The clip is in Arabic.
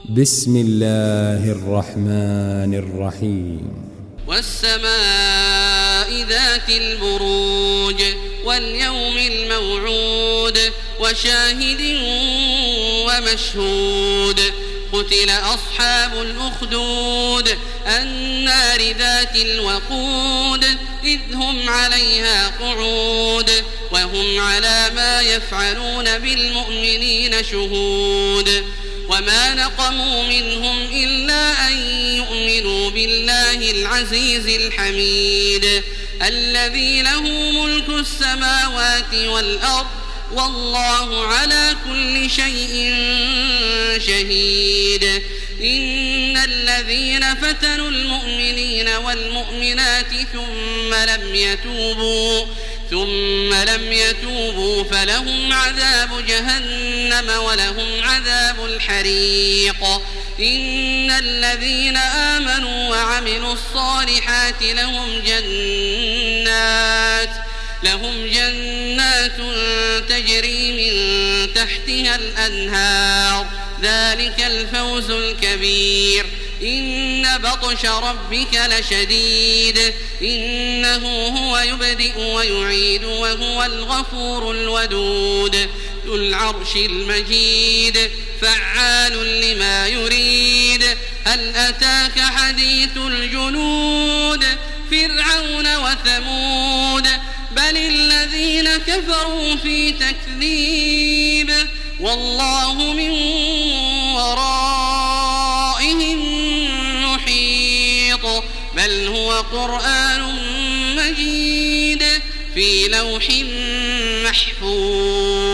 بسم الله الرحمن الرحيم والسماء ذات البروج واليوم الموعود وشاهد ومشهود قتل أصحاب الأخدود النار ذات الوقود إذ هم عليها قعود وهم على ما يفعلون بالمؤمنين شهود وما نقموا منهم إلا أن يؤمنوا بالله العزيز الحميد الذي له ملك السماوات والأرض والله على كل شيء شهيد إن الذين فتنوا المؤمنين والمؤمنات ثم لم يتوبوا فلهم عذاب جهنم ولهم عذاب الحريق إن الذين آمنوا وعملوا الصالحات لهم جنات تجري من تحتها الأنهار ذلك الفوز الكبير إن بطش ربك لشديد إنه هو يبدئ ويعيد وهو الغفور الودود ذو العرش المجيد فعال لما يريد هل أتاك حديث الجنود فرعون وثمود بل الذين كفروا في تكذيب والله من ورائهم محيط بل هو قرآن مجيد في لوح محفوظ.